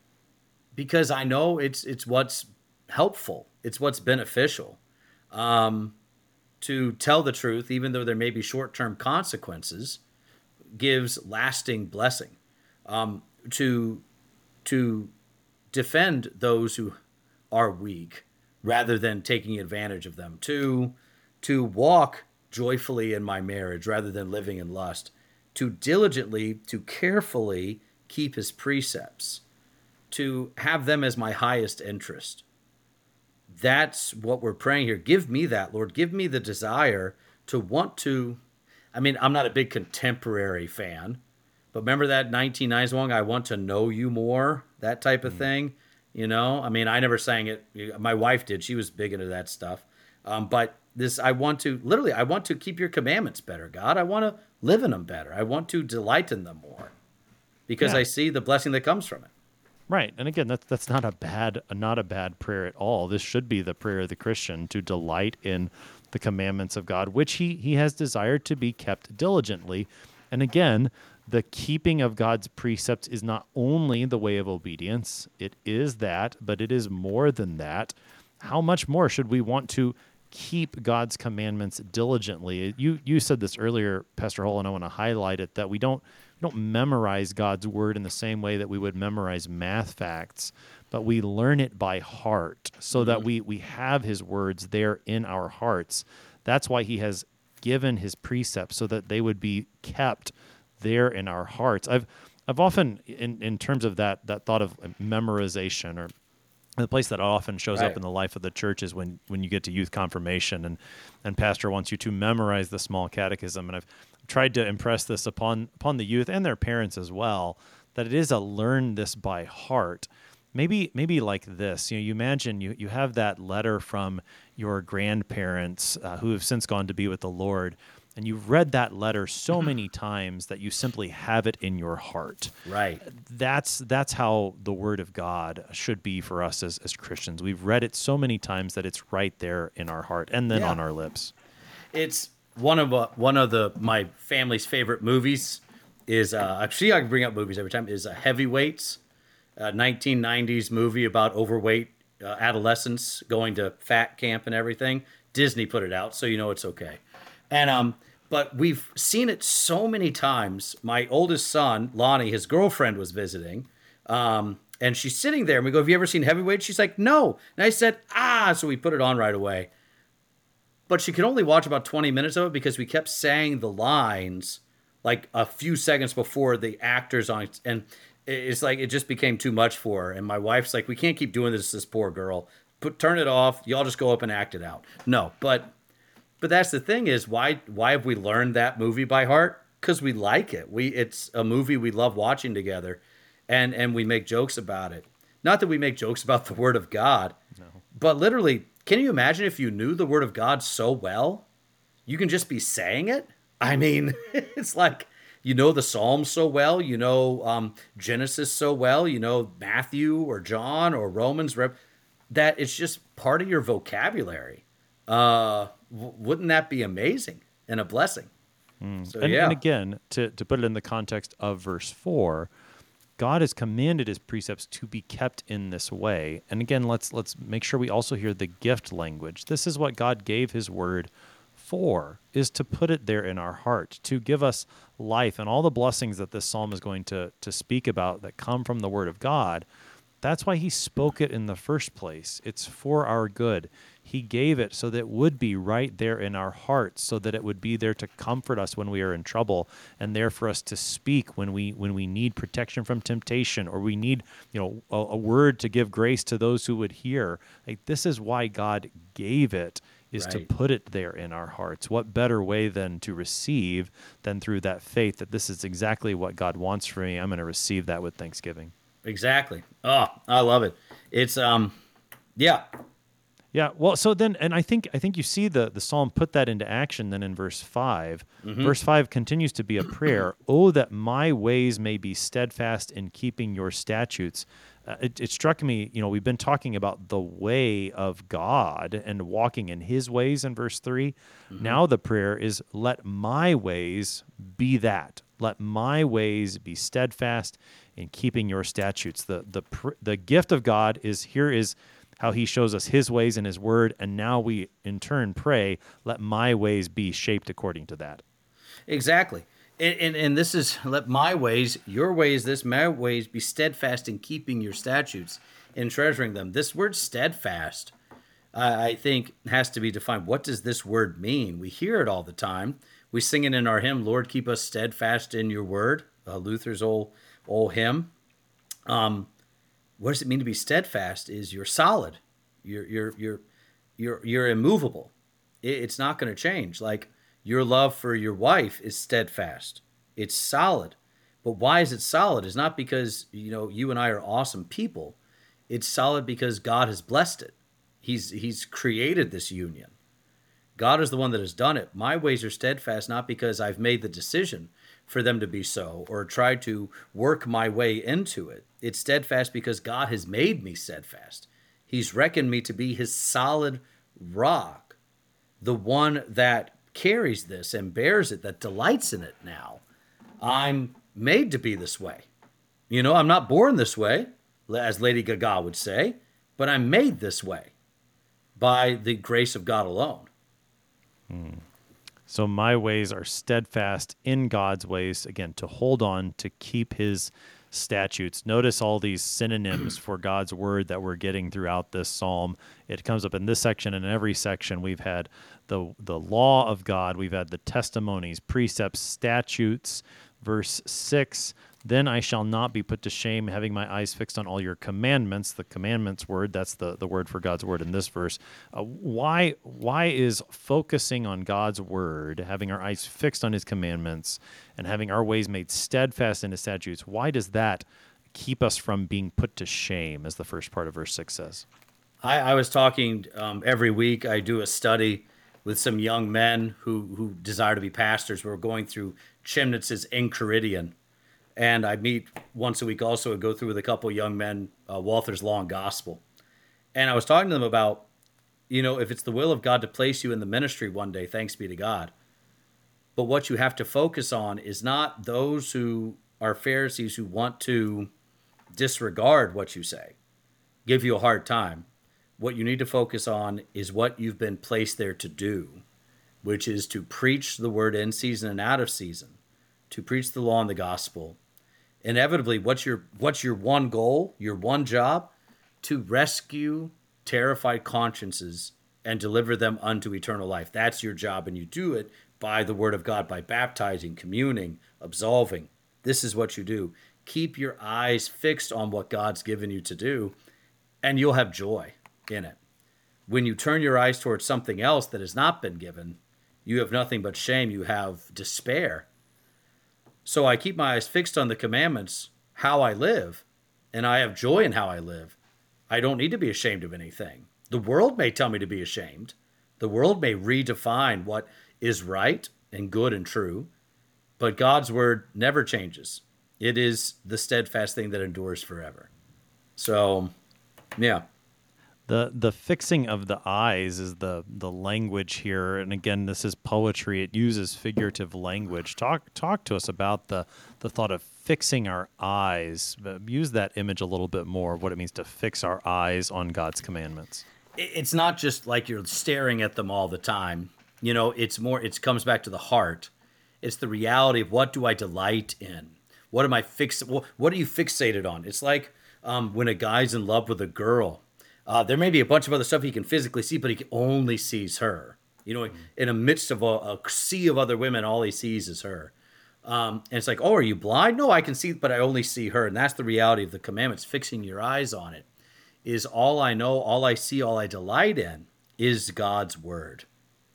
B: because I know it's it's what's helpful. It's what's beneficial. Um, to tell the truth, even though there may be short-term consequences, gives lasting blessing. Um, to to defend those who are weak rather than taking advantage of them. To to walk joyfully in my marriage rather than living in lust. To diligently, to carefully keep his precepts. To have them as my highest interest. That's what we're praying here. Give me that, Lord. Give me the desire to want to. I mean, I'm not a big contemporary fan, but remember that nineteen ninety song, I want to know you more, that type of mm. thing. You know, I mean, I never sang it. My wife did. She was big into that stuff. Um, but this, I want to literally, I want to keep your commandments better, God. I want to live in them better. I want to delight in them more because
A: Yeah.
B: I see the blessing that comes from it.
A: Right. And again, that's that's not a bad not a bad prayer at all. This should be the prayer of the Christian, to delight in the commandments of God, which he he has desired to be kept diligently. And again, the keeping of God's precepts is not only the way of obedience. It is that, but it is more than that. How much more should we want to keep God's commandments diligently? You you said this earlier, Pastor Hull, and I want to highlight it, that we don't we don't memorize God's word in the same way that we would memorize math facts, but we learn it by heart so mm-hmm. that we we have his words there in our hearts. That's why he has given his precepts, so that they would be kept there in our hearts. I've I've often, in, in terms of that that thought of memorization, or the place that often shows
B: right.
A: up in the life of the church is when, when you get to youth confirmation, and, and pastor wants you to memorize the small catechism. And I've tried to impress this upon upon the youth and their parents as well, that it is a learn this by heart. Maybe maybe like this. You know, you imagine you, you have that letter from your grandparents uh, who have since gone to be with the Lord, and you've read that letter so many times that you simply have it in your heart.
B: Right.
A: That's that's how the Word of God should be for us as, as Christians. We've read it so many times that it's right there in our heart and then
B: yeah.
A: on our lips.
B: It's one of uh, one of the my family's favorite movies is uh, actually I can bring up movies every time is uh, Heavyweights, a nineteen nineties movie about overweight uh, adolescents going to fat camp and everything. Disney put it out, so you know it's okay. And um, but we've seen it so many times. My oldest son, Lonnie, his girlfriend was visiting, um, and she's sitting there. And we go, "Have you ever seen Heavyweight?" She's like, "No." And I said, "Ah," so we put it on right away. But she could only watch about twenty minutes of it because we kept saying the lines like a few seconds before the actors on it, and it's like it just became too much for her. And my wife's like, "We can't keep doing this to this poor girl. Put turn it off. Y'all just go up and act it out." No, but. But that's the thing is, why why have we learned that movie by heart? Because we like it. We It's a movie we love watching together, and, and we make jokes about it. Not that we make jokes about the Word of God, no. But literally, can you imagine if you knew the Word of God so well, you can just be saying it? I mean, it's like you know the Psalms so well, you know um, Genesis so well, you know Matthew or John or Romans, that it's just part of your vocabulary. Uh, w- wouldn't that be amazing and a blessing?
A: Mm.
B: So,
A: and,
B: yeah.
A: and again, to, to put it in the context of verse four, God has commanded his precepts to be kept in this way. And again, let's let's make sure we also hear the gift language. This is what God gave his word for, is to put it there in our heart, to give us life and all the blessings that this psalm is going to to speak about that come from the word of God. That's why he spoke it in the first place. It's for our good. He gave it so that it would be right there in our hearts, so that it would be there to comfort us when we are in trouble, and there for us to speak when we when we need protection from temptation, or we need, you know, a, a word to give grace to those who would hear. Like, this is why God gave it, is
B: Right.
A: to put it there in our hearts. What better way than to receive than through that faith that this is exactly what God wants for me. I'm going to receive that with thanksgiving.
B: Exactly. Oh, I love it. It's um, yeah.
A: Yeah, well, so then, and I think I think you see the, the psalm put that into action then in verse five. Mm-hmm. Verse five continues to be a prayer. "Oh, that my ways may be steadfast in keeping your statutes." Uh, it, it struck me, you know, we've been talking about the way of God and walking in his ways in verse three. Mm-hmm. Now the prayer is, let my ways be that. Let my ways be steadfast in keeping your statutes. The, the, the gift of God is, here is how he shows us his ways in his word, and now we in turn pray, let my ways be shaped according to that.
B: Exactly. And, and, and this is, let my ways, your ways, this, my ways be steadfast in keeping your statutes and treasuring them. This word steadfast, uh, I think, has to be defined. What does this word mean? We hear it all the time. We sing it in our hymn, Lord, keep us steadfast in your word, uh, Luther's old, old hymn. Um, what does it mean to be steadfast? Is you're solid. You're, you're, you're, you're, you're immovable. It, it's not going to change. Like, your love for your wife is steadfast. It's solid. But why is it solid? It's not because, you know, you and I are awesome people. It's solid because God has blessed it. He's he's created this union. God is the one that has done it. My ways are steadfast, not because I've made the decision for them to be so or tried to work my way into it. It's steadfast because God has made me steadfast. He's reckoned me to be his solid rock, the one that carries this and bears it, that delights in it now. I'm made to be this way. You know, I'm not born this way, as Lady Gaga would say, but I'm made this way by the grace of God alone.
A: Hmm. So my ways are steadfast in God's ways, again, to hold on, to keep his statutes. Notice all these synonyms for God's word that we're getting throughout this psalm. It comes up in this section and in every section. We've had the the law of God. We've had the testimonies, precepts, statutes. Verse six, then I shall not be put to shame, having my eyes fixed on all your commandments. The commandments word, that's the, the word for God's word in this verse. Uh, why why is focusing on God's word, having our eyes fixed on his commandments, and having our ways made steadfast in his statutes, why does that keep us from being put to shame, as the first part of verse six says?
B: I, I was talking um, every week. I do a study with some young men who, who desire to be pastors. We're going through Chemnitz's Enchiridion. And I meet once a week also and go through with a couple of young men, uh, Walther's Law and Gospel. And I was talking to them about, you know, if it's the will of God to place you in the ministry one day, thanks be to God. But what you have to focus on is not those who are Pharisees who want to disregard what you say, give you a hard time. What you need to focus on is what you've been placed there to do, which is to preach the word in season and out of season, to preach the law and the gospel. Inevitably, what's your what's your one goal, your one job? To rescue terrified consciences and deliver them unto eternal life. That's your job, and you do it by the word of God, by baptizing, communing, absolving. This is what you do. Keep your eyes fixed on what God's given you to do, and you'll have joy in it. When you turn your eyes towards something else that has not been given, you have nothing but shame. You have despair. So I keep my eyes fixed on the commandments, how I live, and I have joy in how I live. I don't need to be ashamed of anything. The world may tell me to be ashamed. The world may redefine what is right and good and true, but God's word never changes. It is the steadfast thing that endures forever. So, yeah.
A: The the fixing of the eyes is the the language here, and again, this is poetry. It uses figurative language. Talk talk to us about the the thought of fixing our eyes. Use that image a little bit more. What it means to fix our eyes on God's commandments.
B: It's not just like you're staring at them all the time. You know, it's more. It comes back to the heart. It's the reality of what do I delight in? What am I fix? What are you fixated on? It's like um, when a guy's in love with a girl. Uh, there may be a bunch of other stuff he can physically see, but he only sees her. You know, in the midst of a, a sea of other women, all he sees is her. Um, and it's like, oh, are you blind? No, I can see, but I only see her. And that's the reality of the commandments. Fixing your eyes on it is all I know, all I see, all I delight in is God's word.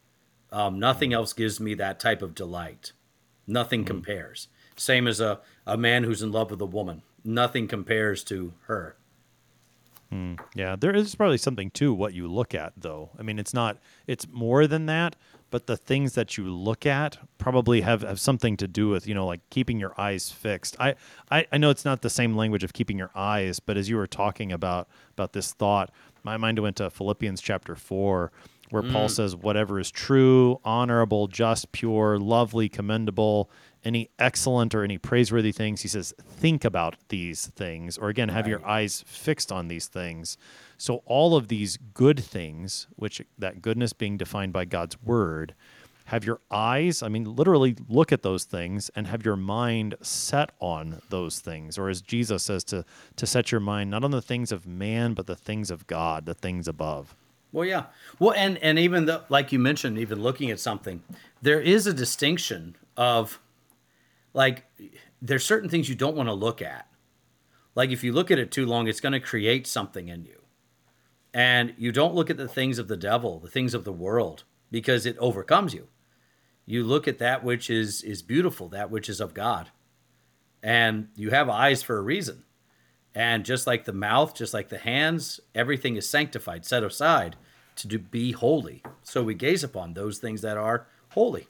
B: Um, nothing else gives me that type of delight. Nothing mm. compares. Same as a, a man who's in love with a woman. Nothing compares to her.
A: Mm, yeah, there is probably something to what you look at, though. I mean, it's not, it's more than that, but the things that you look at probably have, have something to do with, you know, like keeping your eyes fixed. I, I, I know it's not the same language of keeping your eyes, but as you were talking about, about this thought, my mind went to Philippians chapter four, where mm. Paul says, whatever is true, honorable, just, pure, lovely, commendable, any excellent or any praiseworthy things, he says, think about these things, or again, have right. your eyes fixed on these things. So all of these good things, which that goodness being defined by God's word, have your eyes, I mean, literally look at those things and have your mind set on those things. Or as Jesus says, to, to set your mind not on the things of man, but the things of God, the things above.
B: Well, yeah. Well, and, and even the, like you mentioned, even looking at something, there is a distinction of, like, there's certain things you don't want to look at. Like, if you look at it too long, it's going to create something in you. And you don't look at the things of the devil, the things of the world, because it overcomes you. You look at that which is, is beautiful, that which is of God. And you have eyes for a reason. And just like the mouth, just like the hands, everything is sanctified, set aside to do, be holy. So we gaze upon those things that are holy.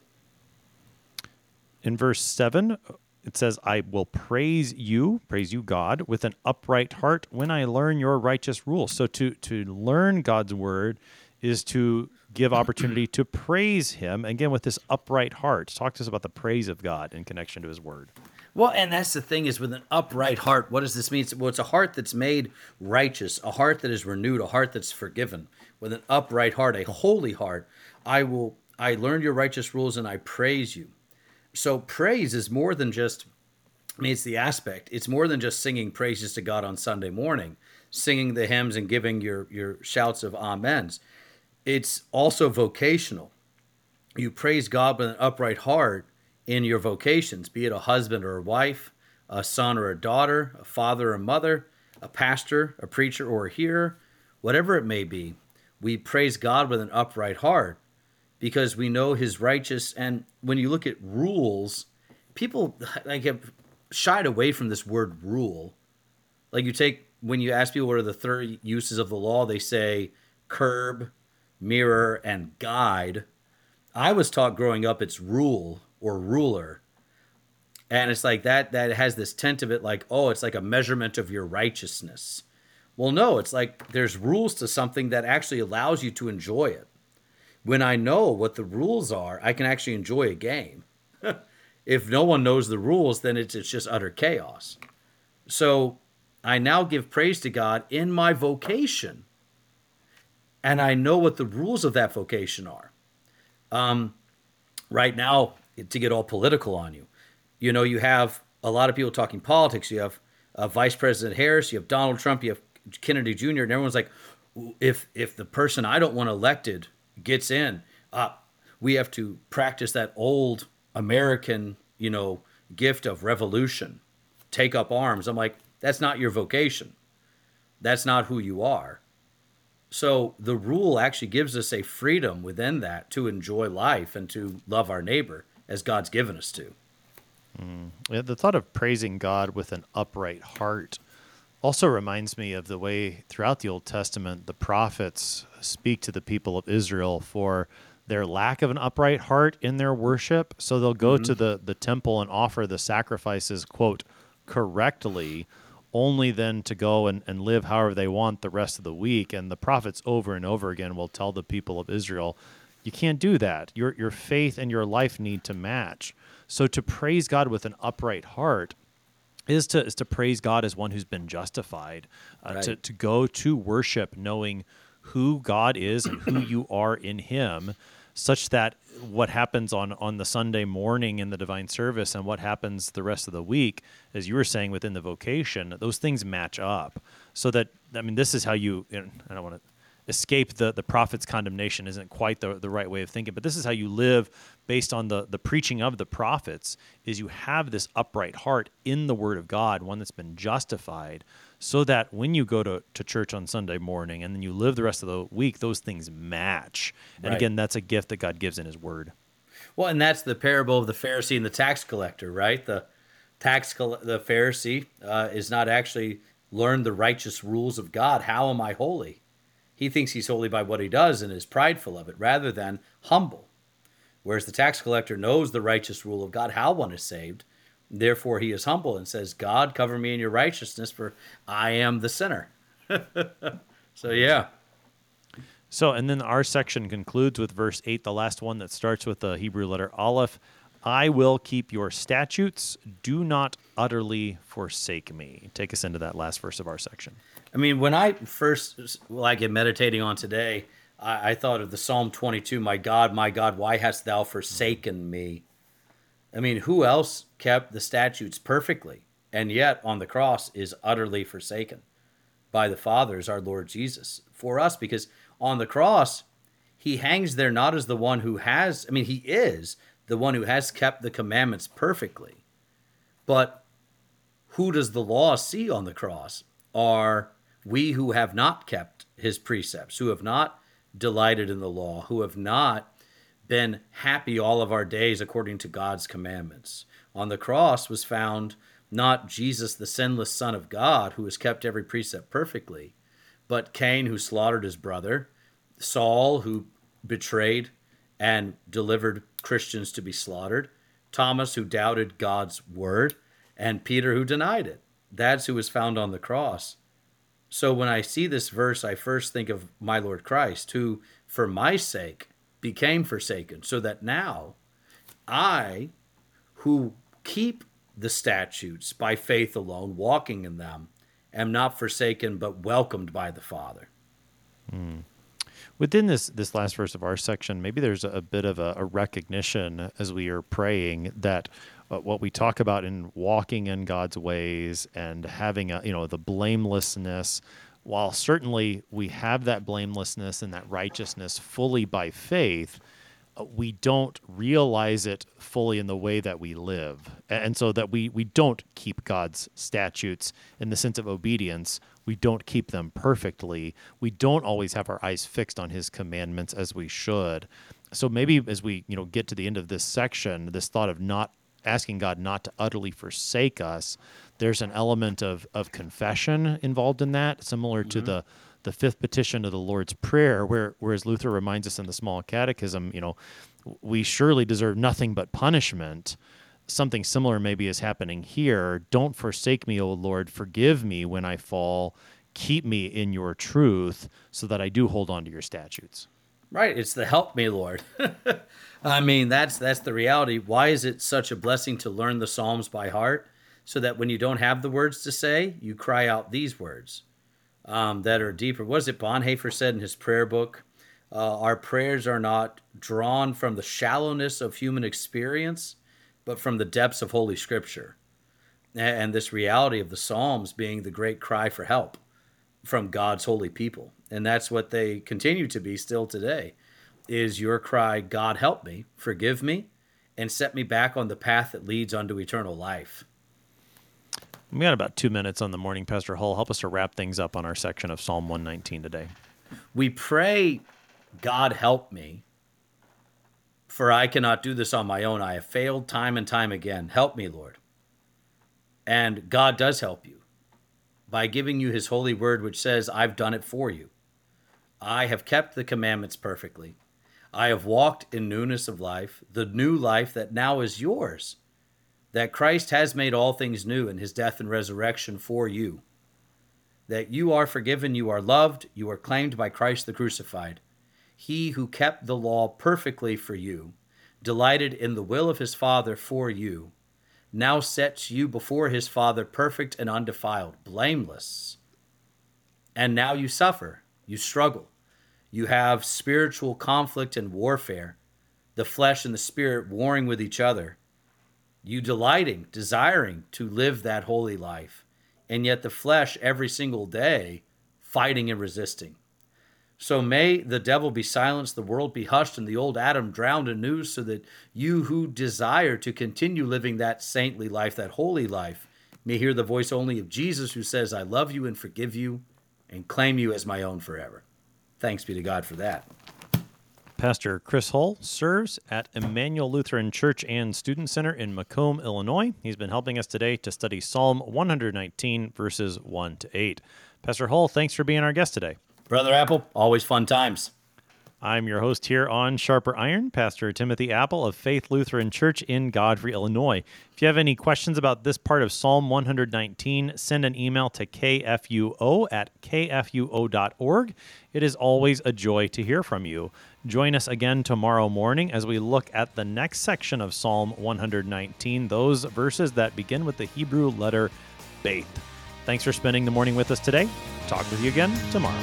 A: In verse seven, it says, I will praise you, praise you, God, with an upright heart when I learn your righteous rules. So to, to learn God's word is to give opportunity to praise him, again, with this upright heart. Talk to us about the praise of God in connection to his word.
B: Well, and that's the thing is with an upright heart, what does this mean? Well, it's a heart that's made righteous, a heart that is renewed, a heart that's forgiven. With an upright heart, a holy heart, I will, I learned your righteous rules and I praise you. So praise is more than just, I mean, it's the aspect. It's more than just singing praises to God on Sunday morning, singing the hymns and giving your, your shouts of amens. It's also vocational. You praise God with an upright heart in your vocations, be it a husband or a wife, a son or a daughter, a father or mother, a pastor, a preacher or a hearer, whatever it may be. We praise God with an upright heart because we know his righteous. And when you look at rules, people like have shied away from this word rule. Like you take, when you ask people what are the three uses of the law, they say curb, mirror, and guide. I was taught growing up it's rule or ruler. And it's like that, that has this tint of it like, oh, it's like a measurement of your righteousness. Well, no, it's like there's rules to something that actually allows you to enjoy it. When I know what the rules are, I can actually enjoy a game. If no one knows the rules, then it's, it's just utter chaos. So I now give praise to God in my vocation. And I know what the rules of that vocation are. Um, right now, to get all political on you, you know, you have a lot of people talking politics. You have uh, Vice President Harris, you have Donald Trump, you have Kennedy Junior, and everyone's like, if if the person I don't want elected gets in, uh, we have to practice that old American, you know, gift of revolution, take up arms. I'm like, that's not your vocation. That's not who you are. So the rule actually gives us a freedom within that to enjoy life and to love our neighbor as God's given us to.
A: Mm. Yeah, the thought of praising God with an upright heart also reminds me of the way throughout the Old Testament the prophets speak to the people of Israel for their lack of an upright heart in their worship. So they'll go mm-hmm. to the, the temple and offer the sacrifices, quote, correctly, only then to go and, and live however they want the rest of the week. And the prophets over and over again will tell the people of Israel, you can't do that. Your your faith and your life need to match. So to praise God with an upright heart is to is to praise God as one who's been justified, uh, right. to, to go to worship knowing who God is and who you are in him, such that what happens on, on the Sunday morning in the divine service and what happens the rest of the week, as you were saying within the vocation, those things match up. So that, I mean, this is how you, you know, I don't want to escape the, the prophet's condemnation isn't quite the, the right way of thinking, but this is how you live based on the, the preaching of the prophets, is you have this upright heart in the word of God, one that's been justified, so that when you go to, to church on Sunday morning and then you live the rest of the week, those things match. And right. again, that's a gift that God gives in his word.
B: Well, and that's the parable of the Pharisee and the tax collector, right? The tax coll- the Pharisee uh, is not actually learned the righteous rules of God. How am I holy? He thinks he's holy by what he does and is prideful of it rather than humble. Whereas the tax collector knows the righteous rule of God, how one is saved. Therefore, he is humble and says, God, cover me in your righteousness, for I am the sinner. So, yeah.
A: So, and then our section concludes with verse eight, the last one that starts with the Hebrew letter Aleph. I will keep your statutes. Do not utterly forsake me. Take us into that last verse of our section.
B: I mean, when I first, like, in meditating on today, I, I thought of the Psalm twenty-two, my God, my God, why hast thou forsaken me? I mean, who else kept the statutes perfectly and yet on the cross is utterly forsaken by the Father is our Lord Jesus for us? Because on the cross, he hangs there not as the one who has, I mean, he is the one who has kept the commandments perfectly. But who does the law see on the cross? Are we who have not kept his precepts, who have not delighted in the law, who have not been happy all of our days according to God's commandments. On the cross was found not Jesus, the sinless Son of God, who has kept every precept perfectly, but Cain, who slaughtered his brother, Saul, who betrayed and delivered Christians to be slaughtered, Thomas, who doubted God's word, and Peter, who denied it. That's who was found on the cross. So when I see this verse, I first think of my Lord Christ, who, for my sake, became forsaken, so that now I, who keep the statutes by faith alone, walking in them, am not forsaken, but welcomed by the Father.
A: Mm. Within this this last verse of our section, maybe there's a, a bit of a, a recognition as we are praying that uh, what we talk about in walking in God's ways and having a, you know, the blamelessness, while certainly we have that blamelessness and that righteousness fully by faith, uh, we don't realize it fully in the way that we live. And so that we, we don't keep God's statutes in the sense of obedience. We don't keep them perfectly. We don't always have our eyes fixed on his commandments as we should. So maybe as we, you know, get to the end of this section, this thought of not asking God not to utterly forsake us, there's an element of of confession involved in that, similar mm-hmm. to the the fifth petition of the Lord's Prayer, where whereas Luther reminds us in the Small Catechism, you know, we surely deserve nothing but punishment. Something similar maybe is happening here. Don't forsake me, O Lord. Forgive me when I fall. Keep me in your truth so that I do hold on to your statutes.
B: Right. It's the help me, Lord. I mean, that's that's the reality. Why is it such a blessing to learn the Psalms by heart? So that when you don't have the words to say, you cry out these words um, that are deeper. What is it Bonhoeffer said in his prayer book? Uh, our prayers are not drawn from the shallowness of human experience, but from the depths of Holy Scripture. And this reality of the Psalms being the great cry for help from God's holy people. And that's what they continue to be still today, is your cry, God help me, forgive me, and set me back on the path that leads unto eternal life.
A: We got about two minutes on the morning. Pastor Hull, help us to wrap things up on our section of Psalm one nineteen today.
B: We pray, God help me, for I cannot do this on my own. I have failed time and time again. Help me, Lord. And God does help you by giving you his holy word, which says, I've done it for you. I have kept the commandments perfectly. I have walked in newness of life, the new life that now is yours, that Christ has made all things new in his death and resurrection for you, that you are forgiven, you are loved, you are claimed by Christ the crucified. He who kept the law perfectly for you, delighted in the will of his Father for you, now sets you before his Father perfect and undefiled, blameless. And now you suffer, you struggle, you have spiritual conflict and warfare, the flesh and the spirit warring with each other, you delighting, desiring to live that holy life, and yet the flesh every single day fighting and resisting. So may the devil be silenced, the world be hushed, and the old Adam drowned anew, so that you who desire to continue living that saintly life, that holy life, may hear the voice only of Jesus, who says, I love you and forgive you and claim you as my own forever. Thanks be to God for that.
A: Pastor Chris Hull serves at Emmanuel Lutheran Church and Student Center in Macomb, Illinois. He's been helping us today to study Psalm one nineteen, verses one to eight. Pastor Hull, thanks for being our guest today.
B: Brother Apple, always fun times.
A: I'm your host here on Sharper Iron, Pastor Timothy Apple of Faith Lutheran Church in Godfrey, Illinois. If you have any questions about this part of Psalm one nineteen, send an email to k f u o at k f u o dot org. It is always a joy to hear from you. Join us again tomorrow morning as we look at the next section of Psalm one nineteen, those verses that begin with the Hebrew letter Beth. Thanks for spending the morning with us today. Talk with you again tomorrow.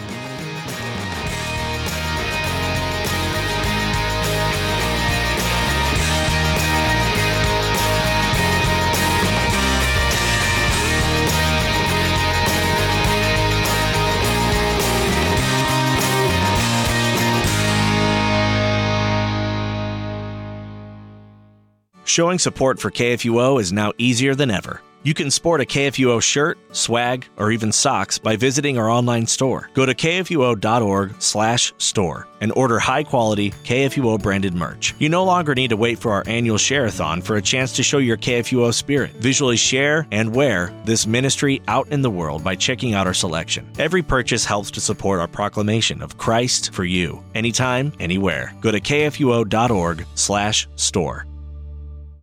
E: Showing support for K F U O is now easier than ever. You can sport a K F U O shirt, swag, or even socks by visiting our online store. Go to k f u o dot org slash store and order high-quality K F U O branded merch. You no longer need to wait for our annual share-a-thon for a chance to show your K F U O spirit. Visually share and wear this ministry out in the world by checking out our selection. Every purchase helps to support our proclamation of Christ for you, anytime, anywhere. Go to k f u o dot org slash store.